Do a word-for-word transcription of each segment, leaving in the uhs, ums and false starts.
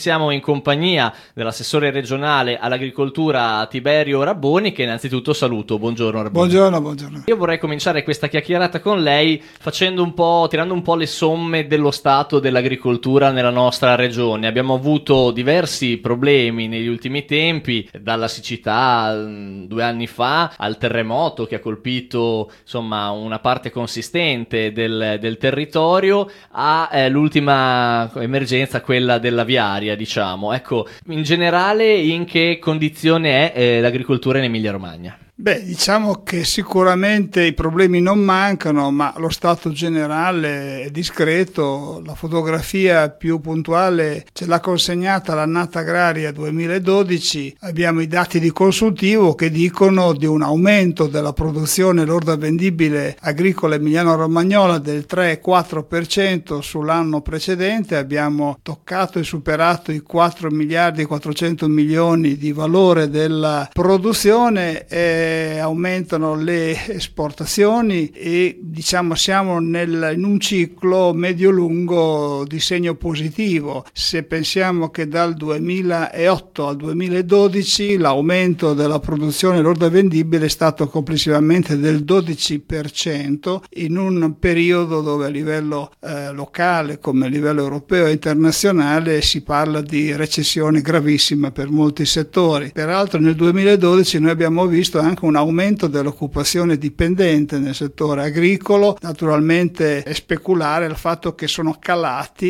Siamo in compagnia dell'assessore regionale all'agricoltura Tiberio Rabboni, che innanzitutto saluto. Buongiorno Rabboni. Buongiorno, buongiorno. Io vorrei cominciare questa chiacchierata con lei facendo un po', tirando un po' le somme dello stato dell'agricoltura nella nostra regione. Abbiamo avuto diversi problemi negli ultimi tempi, dalla siccità due anni fa al terremoto che ha colpito insomma una parte consistente del, del territorio, a eh, l'ultima emergenza, quella dell'aviaria. Diciamo, ecco, in generale in che condizione è eh, l'agricoltura in Emilia Romagna? Beh, diciamo che sicuramente i problemi non mancano, ma lo stato generale è discreto. La fotografia più puntuale ce l'ha consegnata l'annata agraria duemiladodici. Abbiamo i dati di consultivo che dicono di un aumento della produzione lorda vendibile agricola emiliano-romagnola del tre virgola quattro per cento sull'anno precedente. Abbiamo toccato e superato i quattro miliardi e quattrocento milioni di valore della produzione e aumentano le esportazioni e diciamo siamo nel, in un ciclo medio-lungo di segno positivo. Se pensiamo che dal duemilaotto al duemiladodici l'aumento della produzione lorda vendibile è stato complessivamente del dodici per cento, in un periodo dove a livello eh, locale come a livello europeo e internazionale si parla di recessione gravissima per molti settori. Peraltro nel duemiladodici noi abbiamo visto anche un aumento dell'occupazione dipendente nel settore agricolo. Naturalmente è speculare il fatto che sono calati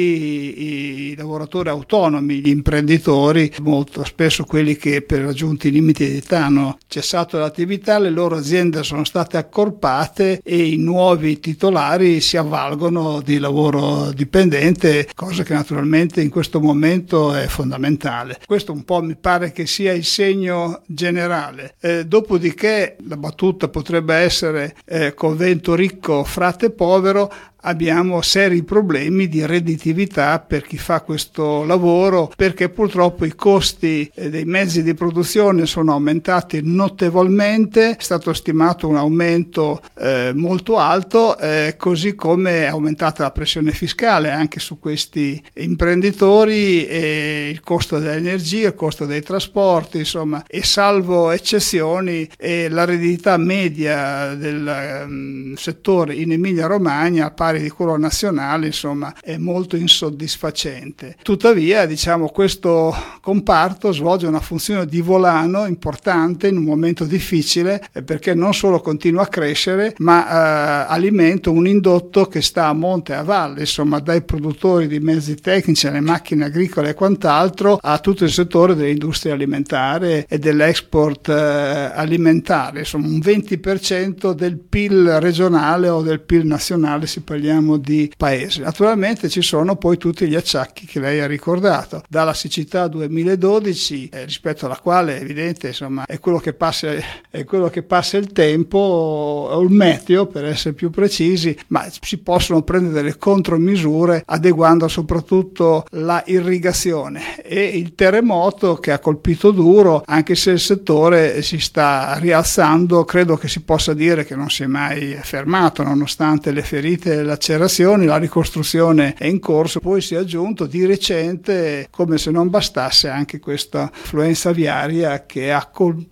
i, i lavoratori autonomi, gli imprenditori, molto spesso quelli che per raggiunti i limiti di età hanno cessato l'attività, le loro aziende sono state accorpate e i nuovi titolari si avvalgono di lavoro dipendente, cosa che naturalmente in questo momento è fondamentale. Questo un po' mi pare che sia il segno generale. Eh, dopodiché che la battuta potrebbe essere eh, convento ricco, frate povero. Abbiamo seri problemi di redditività per chi fa questo lavoro, perché purtroppo i costi dei mezzi di produzione sono aumentati notevolmente. È stato stimato un aumento eh, molto alto, eh, così come è aumentata la pressione fiscale anche su questi imprenditori, e il costo dell'energia, il costo dei trasporti, insomma, e salvo eccezioni eh, la redditività media del um, settore in Emilia Romagna di quello nazionale, insomma, è molto insoddisfacente. Tuttavia, diciamo, questo comparto svolge una funzione di volano importante in un momento difficile, perché non solo continua a crescere, ma eh, alimenta un indotto che sta a monte e a valle, insomma, dai produttori di mezzi tecnici alle macchine agricole e quant'altro, a tutto il settore dell'industria alimentare e dell'export eh, alimentare. Insomma, un venti per cento del P I L regionale o del P I L nazionale, si parla di paese. Naturalmente ci sono poi tutti gli acciacchi che lei ha ricordato, dalla siccità duemiladodici, eh, rispetto alla quale è evidente, insomma, è quello che passa, è quello che passa il tempo, o il meteo per essere più precisi, ma si possono prendere delle contromisure adeguando soprattutto la irrigazione, e il terremoto che ha colpito duro, anche se il settore si sta rialzando, credo che si possa dire che non si è mai fermato nonostante le ferite e lacerazioni. La ricostruzione è in corso. Poi si è aggiunto di recente, come se non bastasse, anche questa influenza aviaria che ha colpito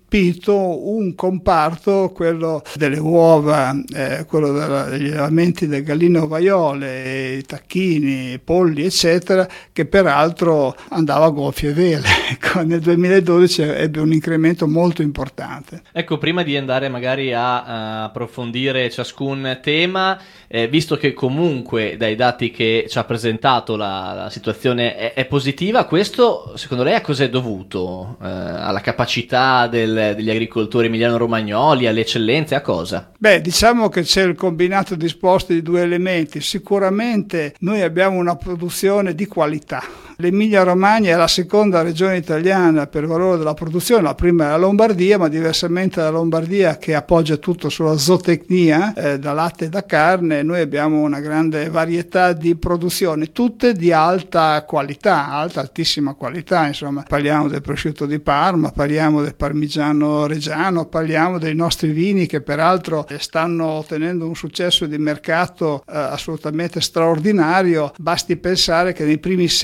un comparto, quello delle uova, eh, quello degli allevamenti delle galline ovaiole, i tacchini, i polli, eccetera, che peraltro andava a gonfie vele. Nel duemiladodici ebbe un incremento molto importante. Ecco, prima di andare magari a, a approfondire ciascun tema, eh, visto che comunque dai dati che ci ha presentato la, la situazione è, è positiva, questo secondo lei a cosa è dovuto? Eh, alla capacità del degli agricoltori emiliano-romagnoli, alle eccellenze, a cosa? Beh, diciamo che c'è il combinato disposto di due elementi. Sicuramente noi abbiamo una produzione di qualità. L'Emilia Romagna è la seconda regione italiana per valore della produzione, la prima è la Lombardia, ma diversamente dalla Lombardia, che appoggia tutto sulla zootecnia, eh, da latte e da carne, noi abbiamo una grande varietà di produzioni, tutte di alta qualità, alta, altissima qualità, insomma. Parliamo del prosciutto di Parma, parliamo del parmigiano reggiano, parliamo dei nostri vini che peraltro stanno ottenendo un successo di mercato eh, assolutamente straordinario. Basti pensare che nei primi sei mesi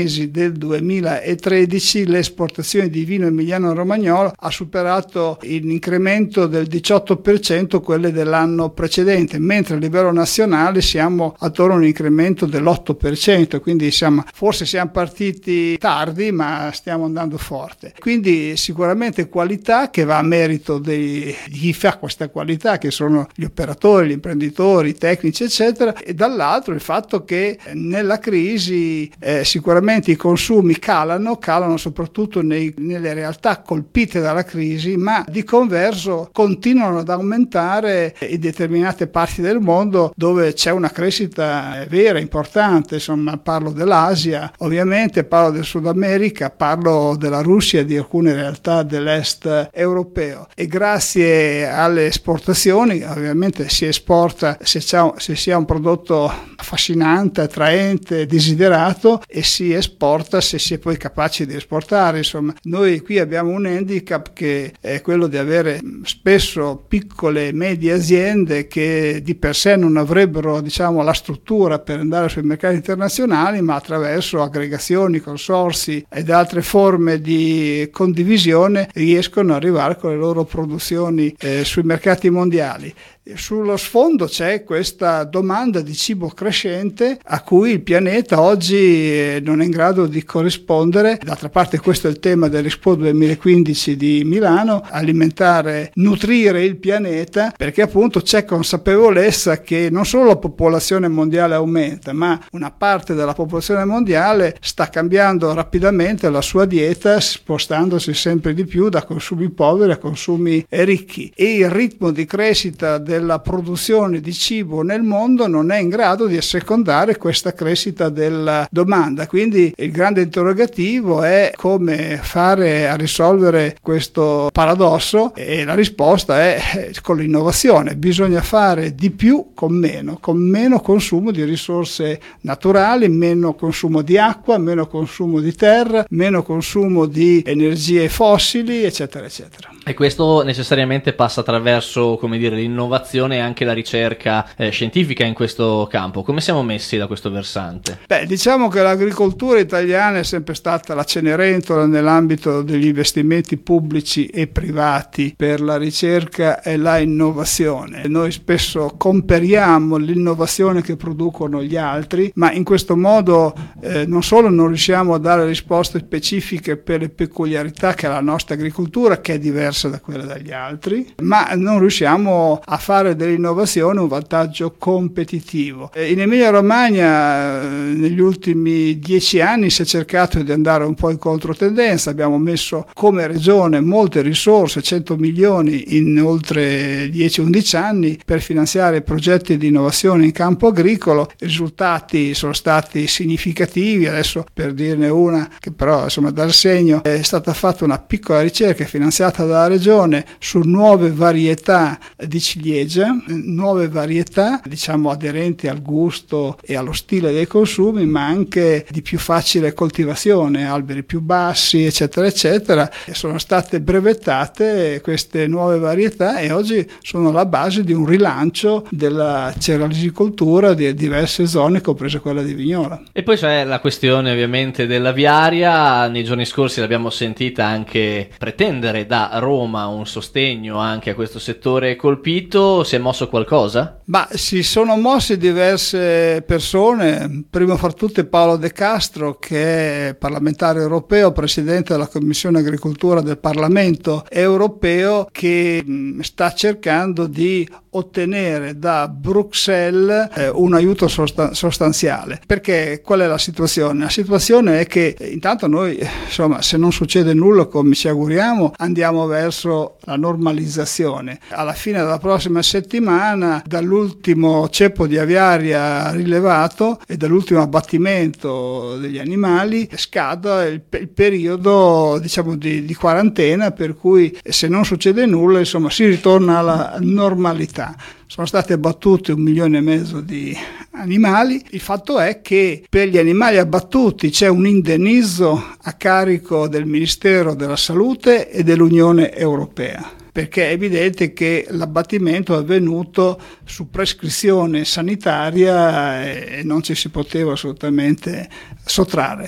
mesi del duemilatredici le esportazioni di vino emiliano-romagnolo ha superato in incremento del diciotto per cento quelle dell'anno precedente, mentre a livello nazionale siamo attorno a un incremento dell'otto per cento, quindi siamo, forse siamo partiti tardi ma stiamo andando forte. Quindi sicuramente qualità che va a merito di chi fa questa qualità, che sono gli operatori, gli imprenditori, i tecnici eccetera, e dall'altro il fatto che nella crisi eh, sicuramente i consumi calano, calano soprattutto nei, nelle realtà colpite dalla crisi, ma di converso continuano ad aumentare in determinate parti del mondo dove c'è una crescita vera, importante. Insomma, parlo dell'Asia, ovviamente parlo del Sud America, parlo della Russia e di alcune realtà dell'est europeo, e grazie alle esportazioni ovviamente si esporta se, c'è, se si ha un prodotto affascinante, attraente, desiderato, e si esporta se si è poi capaci di esportare. Insomma, noi qui abbiamo un handicap che è quello di avere spesso piccole e medie aziende che di per sé non avrebbero, diciamo, la struttura per andare sui mercati internazionali, ma attraverso aggregazioni, consorzi ed altre forme di condivisione riescono ad arrivare con le loro produzioni eh, sui mercati mondiali. Sullo sfondo c'è questa domanda di cibo crescente a cui il pianeta oggi non è in grado di corrispondere. D'altra parte questo è il tema dell'Expo duemilaquindici di Milano: alimentare, nutrire il pianeta, perché appunto c'è consapevolezza che non solo la popolazione mondiale aumenta, ma una parte della popolazione mondiale sta cambiando rapidamente la sua dieta, spostandosi sempre di più da consumi poveri a consumi ricchi, e il ritmo di crescita del della produzione di cibo nel mondo non è in grado di assecondare questa crescita della domanda. Quindi il grande interrogativo è come fare a risolvere questo paradosso, e la risposta è con l'innovazione. Bisogna fare di più con meno, con meno consumo di risorse naturali, meno consumo di acqua, meno consumo di terra, meno consumo di energie fossili, eccetera eccetera. E questo necessariamente passa attraverso, come dire, l'innovazione e anche la ricerca eh, scientifica in questo campo. Come siamo messi da questo versante? Beh, diciamo che l'agricoltura italiana è sempre stata la Cenerentola nell'ambito degli investimenti pubblici e privati per la ricerca e la innovazione. Noi spesso comperiamo l'innovazione che producono gli altri, ma in questo modo eh, non solo non riusciamo a dare risposte specifiche per le peculiarità che ha la nostra agricoltura, che è diversa da quella degli altri, ma non riusciamo a fare dell'innovazione un vantaggio competitivo. In Emilia Romagna negli ultimi dieci anni si è cercato di andare un po' in controtendenza. Abbiamo messo come regione molte risorse, cento milioni in oltre dieci undici anni, per finanziare progetti di innovazione in campo agricolo. I risultati sono stati significativi. Adesso, per dirne una che però insomma dal segno, è stata fatta una piccola ricerca finanziata dalla regione su nuove varietà di ciliegia, nuove varietà diciamo aderenti al gusto e allo stile dei consumi, ma anche di più facile coltivazione, alberi più bassi eccetera eccetera. E sono state brevettate queste nuove varietà e oggi sono la base di un rilancio della cerealisicoltura di diverse zone, compresa quella di Vignola. E poi c'è la questione ovviamente dell'aviaria. Nei giorni scorsi l'abbiamo sentita anche pretendere da Roma un sostegno anche a questo settore colpito. Si è mosso qualcosa? Ma si sono mosse diverse persone, prima fra tutte Paolo De Castro, che è parlamentare europeo, presidente della Commissione Agricoltura del Parlamento europeo, che sta cercando di ottenere da Bruxelles eh, un aiuto sostan- sostanziale. Perché qual è la situazione? La situazione è che eh, intanto noi, insomma, se non succede nulla come ci auguriamo, andiamo verso la normalizzazione. Alla fine della prossima settimana, dall'ultimo ceppo di aviaria rilevato e dall'ultimo abbattimento degli animali, scada il, il periodo diciamo di, di quarantena, per cui se non succede nulla, insomma, si ritorna alla normalità. Sono stati abbattuti un milione e mezzo di animali. Il fatto è che per gli animali abbattuti c'è un indennizzo a carico del Ministero della Salute e dell'Unione Europea, perché è evidente che l'abbattimento è avvenuto su prescrizione sanitaria e non ci si poteva assolutamente sottrarre.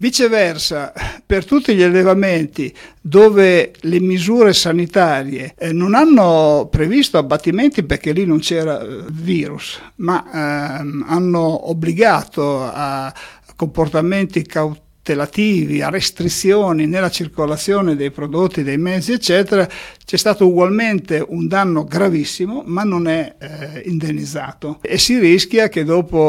Viceversa, per tutti gli allevamenti dove le misure sanitarie eh, non hanno previsto abbattimenti perché lì non c'era virus, ma ehm, hanno obbligato a comportamenti cautelativi, a restrizioni nella circolazione dei prodotti, dei mezzi, eccetera, c'è stato ugualmente un danno gravissimo, ma non è eh, indennizzato, e si rischia che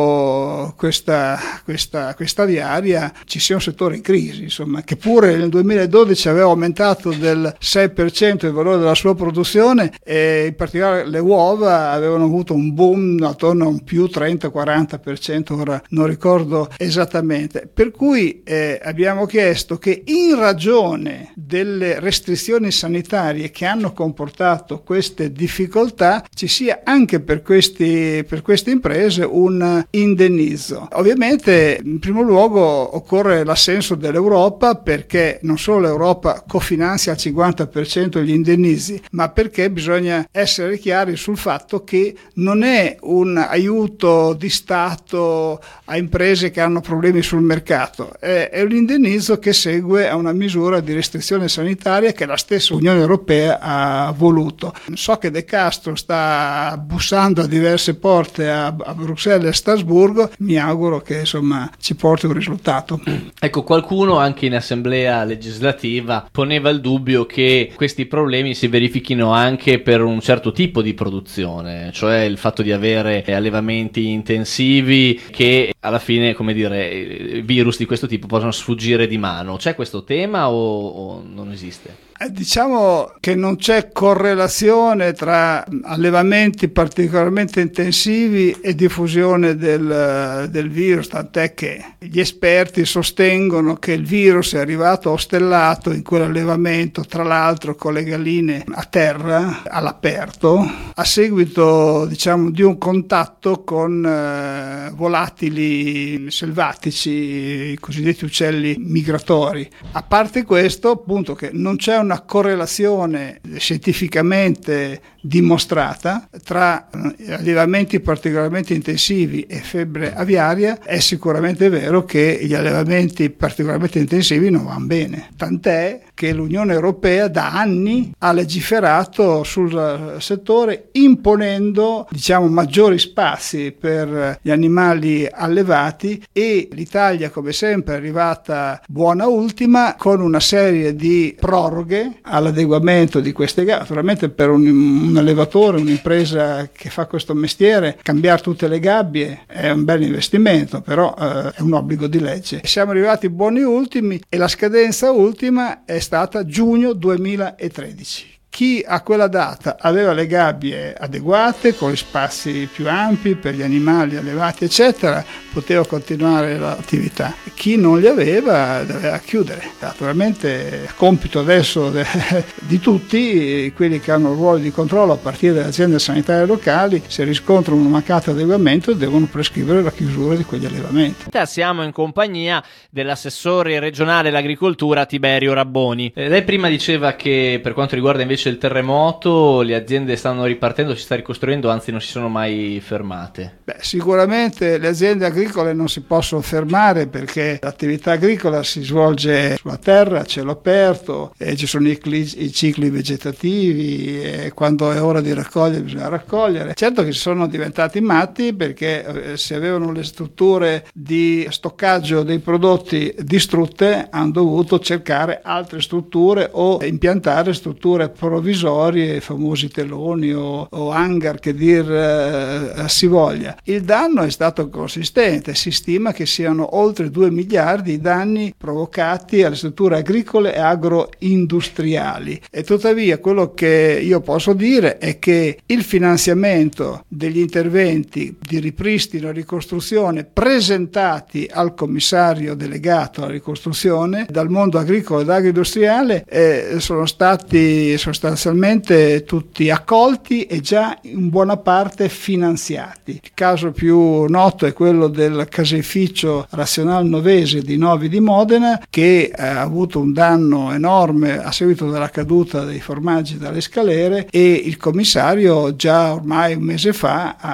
dopo questa, questa, questa viaria ci sia un settore in crisi, insomma, che pure nel duemiladodici aveva aumentato del sei per cento il valore della sua produzione, e in particolare le uova avevano avuto un boom attorno a un più trenta quaranta per cento, ora non ricordo esattamente. Per cui eh, abbiamo chiesto che in ragione delle restrizioni sanitarie che hanno comportato queste difficoltà ci sia anche per, questi, per queste imprese un indennizzo. Ovviamente in primo luogo occorre l'assenso dell'Europa, perché non solo l'Europa cofinanzia al cinquanta per cento gli indennizi, ma perché bisogna essere chiari sul fatto che non è un aiuto di Stato a imprese che hanno problemi sul mercato, è, è un indennizzo che segue a una misura di restrizione sanitaria che la stessa Unione Europea ha voluto. So che De Castro sta bussando a diverse porte a, a Bruxelles e a Strasburgo, mi auguro che insomma ci porti un risultato. Ecco, qualcuno anche in assemblea legislativa poneva il dubbio che questi problemi si verifichino anche per un certo tipo di produzione, cioè il fatto di avere allevamenti intensivi che alla fine, come dire, virus di questo tipo possono sfuggire di mano. C'è questo tema o, o non esiste? Diciamo che non c'è correlazione tra allevamenti particolarmente intensivi e diffusione del, del virus, tant'è che gli esperti sostengono che il virus è arrivato ostellato in quell'allevamento, tra l'altro con le galline a terra, all'aperto, a seguito, diciamo, di un contatto con eh, volatili selvatici, i cosiddetti uccelli migratori. A parte questo, appunto, che non c'è una correlazione scientificamente dimostrata tra allevamenti particolarmente intensivi e febbre aviaria, è sicuramente vero che gli allevamenti particolarmente intensivi non vanno bene, tant'è che l'Unione Europea da anni ha legiferato sul settore imponendo, diciamo, maggiori spazi per gli animali allevati, e l'Italia, come sempre, è arrivata buona ultima con una serie di proroghe all'adeguamento di queste gabbie. Naturalmente per un, un allevatore, un'impresa che fa questo mestiere, cambiare tutte le gabbie è un bel investimento, però eh, è un obbligo di legge. Siamo arrivati buoni ultimi e la scadenza ultima è stata giugno duemilatredici. Chi a quella data aveva le gabbie adeguate, con gli spazi più ampi per gli animali allevati, eccetera, poteva continuare l'attività. Chi non li aveva doveva chiudere. Naturalmente è compito adesso de, di tutti quelli che hanno ruoli di controllo, a partire dalle aziende sanitarie locali, se riscontrano un mancato adeguamento devono prescrivere la chiusura di quegli allevamenti. Siamo in compagnia dell'assessore regionale all'agricoltura Tiberio Rabboni. Eh, lei prima diceva che per quanto riguarda invece il terremoto le aziende stanno ripartendo, si sta ricostruendo, anzi non si sono mai fermate. Beh, sicuramente le aziende agricole non si possono fermare, perché l'attività agricola si svolge sulla terra, a cielo aperto, e ci sono i, cli- i cicli vegetativi, e quando è ora di raccogliere bisogna raccogliere. Certo che sono diventati matti, perché eh, se avevano le strutture di stoccaggio dei prodotti distrutte hanno dovuto cercare altre strutture o impiantare strutture provvisorie, i famosi teloni o, o hangar che dir eh, si voglia. Il danno è stato consistente, si stima che siano oltre due miliardi i danni provocati alle strutture agricole e agroindustriali, e tuttavia quello che io posso dire è che il finanziamento degli interventi di ripristino e ricostruzione presentati al commissario delegato alla ricostruzione dal mondo agricolo ed agroindustriale eh, sono stati sostanzialmente tutti accolti e già in buona parte finanziati. Il caso più noto è quello del caseificio Razional Novese di Novi di Modena, che ha avuto un danno enorme a seguito della caduta dei formaggi dalle scalere, e il commissario già ormai un mese fa ha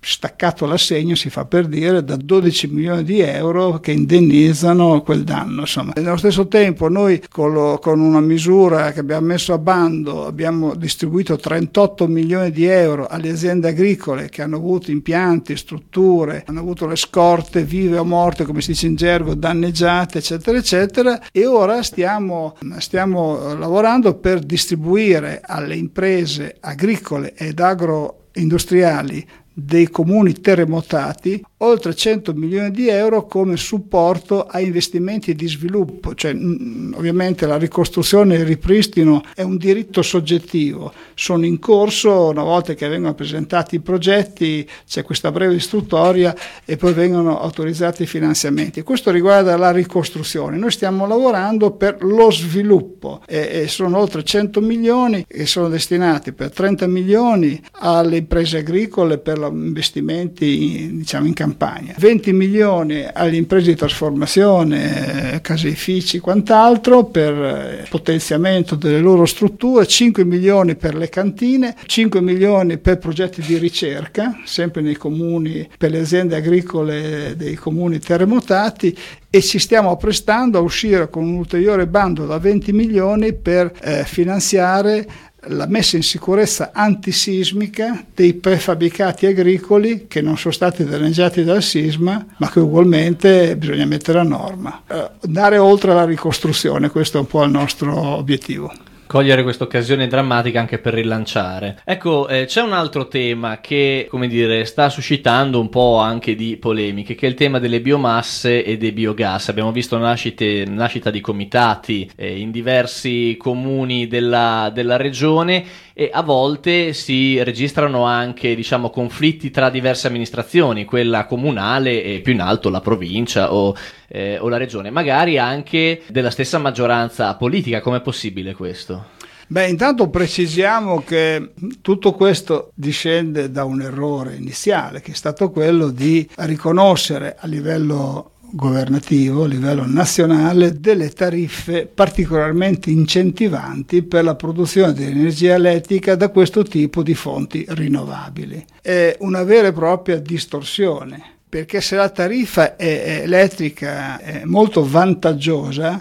staccato l'assegno, si fa per dire, da dodici milioni di euro che indennizzano quel danno. Insomma, nello stesso tempo noi con, lo, con una misura che abbiamo messo a bando abbiamo distribuito trentotto milioni di euro alle aziende agricole che hanno avuto impianti, strutture, hanno avuto le scorte vive o morte, come si dice in gergo, danneggiate, eccetera eccetera, e ora stiamo, stiamo lavorando per distribuire alle imprese agricole ed agroindustriali dei comuni terremotati oltre cento milioni di euro come supporto a investimenti di sviluppo. Cioè, mh, ovviamente la ricostruzione e il ripristino è un diritto soggettivo, sono in corso, una volta che vengono presentati i progetti c'è questa breve istruttoria e poi vengono autorizzati i finanziamenti. Questo riguarda la ricostruzione. Noi stiamo lavorando per lo sviluppo e, e sono oltre cento milioni che sono destinati per trenta milioni alle imprese agricole per investimenti in, diciamo in campagna, venti milioni alle imprese di trasformazione, caseifici, quant'altro per potenziamento delle loro strutture, cinque milioni per le cantine, cinque milioni per progetti di ricerca, sempre nei comuni, per le aziende agricole dei comuni terremotati, e ci stiamo apprestando a uscire con un ulteriore bando da venti milioni per eh, finanziare la messa in sicurezza antisismica dei prefabbricati agricoli che non sono stati danneggiati dal sisma, ma che ugualmente bisogna mettere a norma. Eh, andare oltre la ricostruzione, questo è un po' il nostro obiettivo. Cogliere questa occasione drammatica anche per rilanciare. Ecco, eh, c'è un altro tema che, come dire, sta suscitando un po' anche di polemiche, che è il tema delle biomasse e dei biogas. Abbiamo visto nascite, nascita di comitati eh, in diversi comuni della, della regione, e a volte si registrano anche, diciamo, conflitti tra diverse amministrazioni, quella comunale e più in alto la provincia o, eh, o la regione, magari anche della stessa maggioranza politica. Com'è possibile questo? Beh, intanto precisiamo che tutto questo discende da un errore iniziale, che è stato quello di riconoscere a livello governativo, a livello nazionale, delle tariffe particolarmente incentivanti per la produzione di energia elettrica da questo tipo di fonti rinnovabili. È una vera e propria distorsione, perché se la tariffa è elettrica è molto vantaggiosa,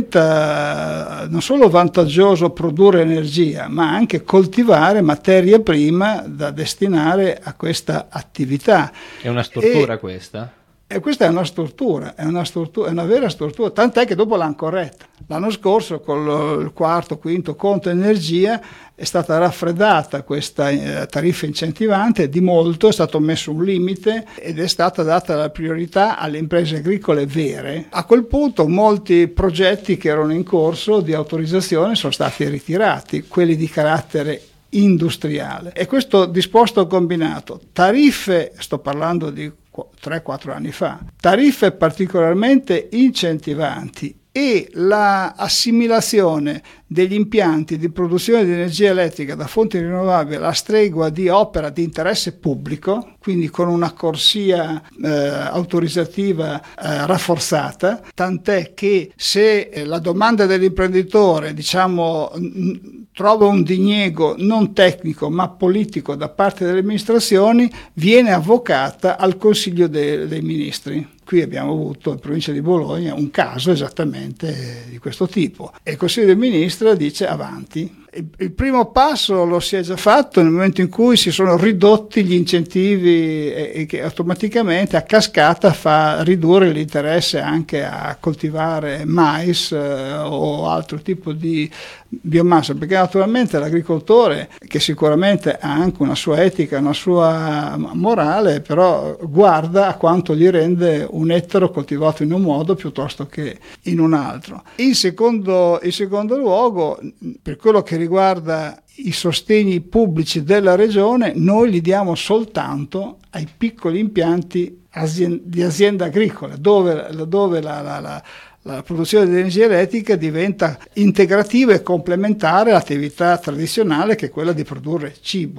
diventa non solo vantaggioso produrre energia, ma anche coltivare materia prima da destinare a questa attività. È una stortura e, questa? E questa è una stortura, è una stortura, è una vera stortura, tant'è che dopo l'hanno corretta. L'anno scorso con il quarto, quinto conto energia è stata raffreddata questa eh, tariffa incentivante di molto, è stato messo un limite ed è stata data la priorità alle imprese agricole vere. A quel punto molti progetti che erano in corso di autorizzazione sono stati ritirati, quelli di carattere industriale. E questo disposto combinato, tariffe, sto parlando di tre quattro anni fa, tariffe particolarmente incentivanti e la assimilazione degli impianti di produzione di energia elettrica da fonti rinnovabili alla stregua di opera di interesse pubblico, quindi con una corsia eh, autorizzativa eh, rafforzata, tant'è che se eh, la domanda dell'imprenditore, diciamo, n- trova un diniego non tecnico ma politico da parte delle amministrazioni, viene avvocata al Consiglio de- dei Ministri. Qui abbiamo avuto in provincia di Bologna un caso esattamente di questo tipo e il Consiglio dei Ministri dice avanti. Il primo passo lo si è già fatto nel momento in cui si sono ridotti gli incentivi e che automaticamente a cascata fa ridurre l'interesse anche a coltivare mais eh, o altro tipo di biomassa, perché naturalmente l'agricoltore, che sicuramente ha anche una sua etica, una sua morale, però guarda a quanto gli rende un ettaro coltivato in un modo piuttosto che in un altro. In secondo, in secondo luogo, per quello che riguarda i sostegni pubblici della regione, noi li diamo soltanto ai piccoli impianti aziend- di azienda agricola, dove, dove la, la, la La produzione di energia elettrica diventa integrativa e complementare all'attività tradizionale che è quella di produrre cibo.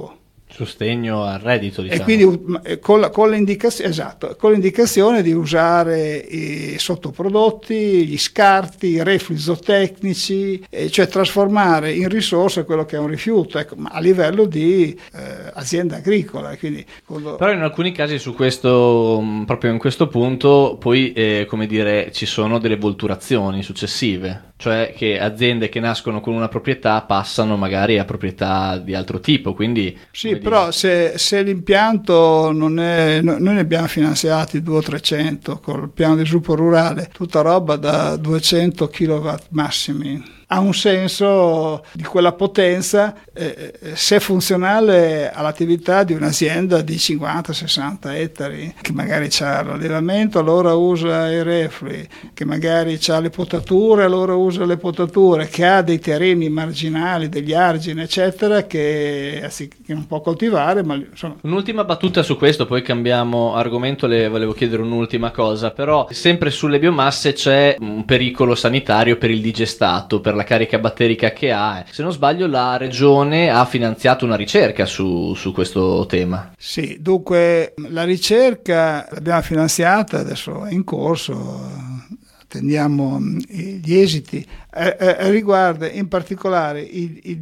Sostegno al reddito, diciamo. E quindi con, la, con, l'indicazione, esatto, con l'indicazione di usare i sottoprodotti, gli scarti, i reflui zootecnici, eh, cioè trasformare in risorsa quello che è un rifiuto, ecco, ma a livello di eh, azienda agricola. Quindi, quello... Però in alcuni casi su questo, proprio in questo punto, poi eh, come dire, ci sono delle volturazioni successive. Cioè che aziende che nascono con una proprietà passano magari a proprietà di altro tipo, quindi... Sì, però se, se l'impianto non è... Noi ne abbiamo finanziati duecento trecento col piano di sviluppo rurale, tutta roba da duecento chilowatt massimi. Ha un senso di quella potenza eh, se è funzionale all'attività di un'azienda di cinquanta sessanta ettari, che magari ha l'allevamento, allora usa i reflui, che magari ha le potature, allora usa le potature, che ha dei terreni marginali, degli argini, eccetera, che, che non può coltivare. Ma, insomma. Un'ultima battuta su questo, poi cambiamo argomento, le volevo chiedere un'ultima cosa, però sempre sulle biomasse c'è un pericolo sanitario per il digestato, per la la carica batterica che ha. Se non sbaglio la regione ha finanziato una ricerca su, su questo tema. Sì, dunque la ricerca l'abbiamo finanziata, adesso è in corso, attendiamo gli esiti. Eh, eh, riguarda in particolare il, il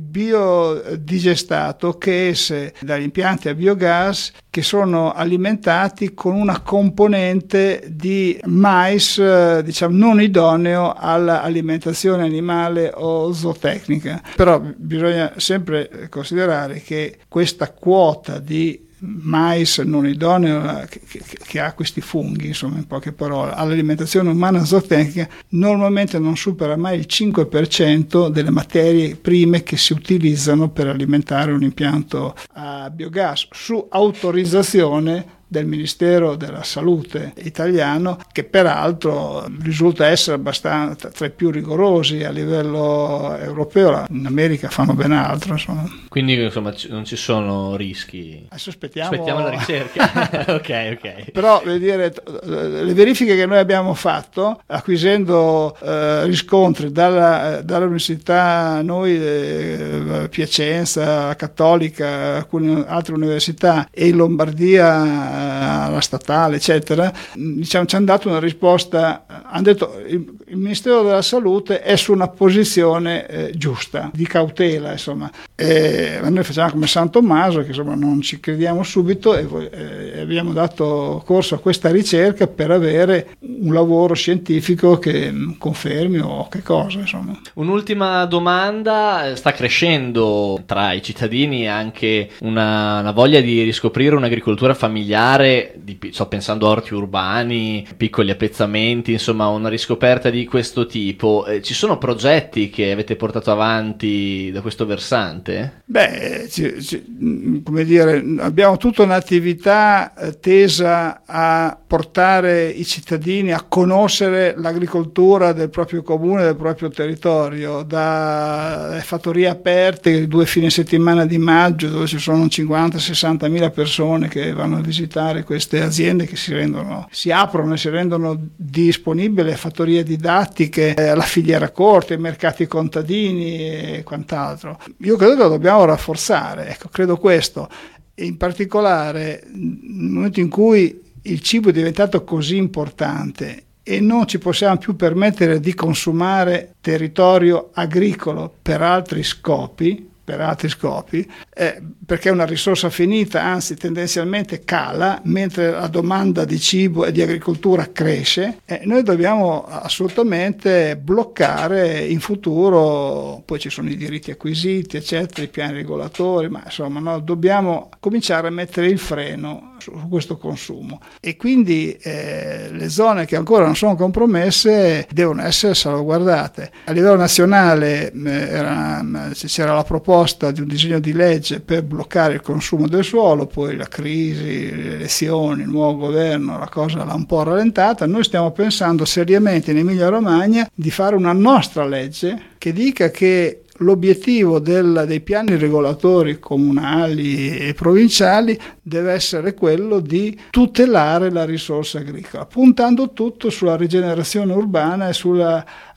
biodigestato che esce dagli impianti a biogas che sono alimentati con una componente di mais eh, diciamo non idoneo all'alimentazione animale o zootecnica. Però bisogna sempre considerare che questa quota di mais non idoneo che, che, che ha questi funghi, insomma, in poche parole, all'alimentazione umana zootecnica normalmente non supera mai il cinque per cento delle materie prime che si utilizzano per alimentare un impianto a biogas su autorizzazione del Ministero della Salute italiano, che peraltro risulta essere abbastanza tra i più rigorosi a livello europeo. In America fanno ben altro, insomma. Quindi insomma non ci sono rischi. Adesso aspettiamo, aspettiamo la ricerca. ok, ok. Però voglio dire, le verifiche che noi abbiamo fatto, acquisendo eh, riscontri dalla, dall'università, noi eh, Piacenza, Cattolica, alcune altre università e in Lombardia alla statale, eccetera, diciamo, ci hanno dato una risposta. Hanno detto il, il Ministero della Salute è su una posizione eh, giusta, di cautela, insomma. E noi facciamo come San Tommaso, che insomma non ci crediamo subito, e eh, abbiamo dato corso a questa ricerca per avere un lavoro scientifico che confermi o che cosa, insomma. Un'ultima domanda: sta crescendo tra i cittadini anche una, una voglia di riscoprire un'agricoltura familiare, di, sto pensando a orti urbani, piccoli appezzamenti, insomma una riscoperta di questo tipo. Eh, ci sono progetti che avete portato avanti da questo versante? Beh, ci, ci, come dire, abbiamo tutta un'attività tesa a portare i cittadini a conoscere l'agricoltura del proprio comune, del proprio territorio, da fattorie aperte, due fine settimana di maggio dove ci sono cinquanta sessanta mila persone che vanno a visitare queste aziende, che si rendono, si aprono e si rendono disponibili, fattorie didattiche, eh, la filiera corta, i mercati contadini e quant'altro. Io credo che lo dobbiamo rafforzare, ecco, credo questo. In particolare nel momento in cui il cibo è diventato così importante e non ci possiamo più permettere di consumare territorio agricolo per altri scopi, per altri scopi, eh, perché è una risorsa finita, anzi tendenzialmente cala, mentre la domanda di cibo e di agricoltura cresce, eh, noi dobbiamo assolutamente bloccare in futuro. Poi ci sono i diritti acquisiti, eccetera, i piani regolatori, ma insomma no, dobbiamo cominciare a mettere il freno su, su questo consumo, e quindi eh, le zone che ancora non sono compromesse devono essere salvaguardate. A livello nazionale eh, era, c'era la proposta di un disegno di legge per bloccare il consumo del suolo, poi la crisi, le elezioni, il nuovo governo, la cosa l'ha un po' rallentata. Noi stiamo pensando seriamente in Emilia Romagna di fare una nostra legge che dica che l'obiettivo del, dei piani regolatori comunali e provinciali deve essere quello di tutelare la risorsa agricola, puntando tutto sulla rigenerazione urbana e sulla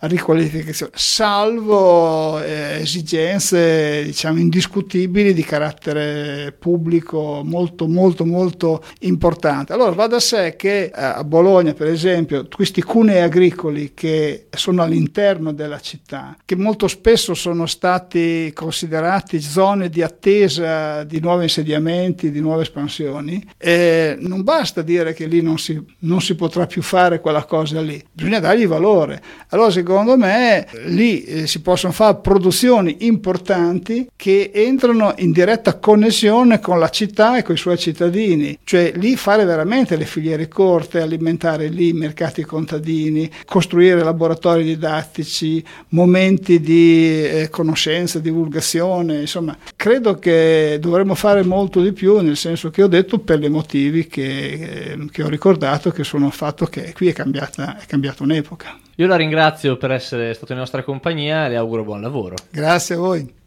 riqualificazione, salvo eh, esigenze diciamo indiscutibili di carattere pubblico molto molto molto importante. Allora va da sé che eh, a Bologna per esempio questi cunei agricoli che sono all'interno della città, che molto spesso sono stati considerati zone di attesa di nuovi insediamenti, di nuove espansioni, e non basta dire che lì non si, non si potrà più fare quella cosa lì, bisogna dargli valore. Allora secondo me lì eh, si possono fare produzioni importanti che entrano in diretta connessione con la città e con i suoi cittadini, cioè lì fare veramente le filiere corte, alimentare lì i mercati contadini, costruire laboratori didattici, momenti di eh, conoscenza, divulgazione, insomma credo che dovremmo fare molto di più, nel senso che ho detto, per i motivi che, che ho ricordato, che sono il fatto che qui è cambiata, è cambiata un'epoca. Io la ringrazio per essere stato in nostra compagnia e le auguro buon lavoro. Grazie a voi.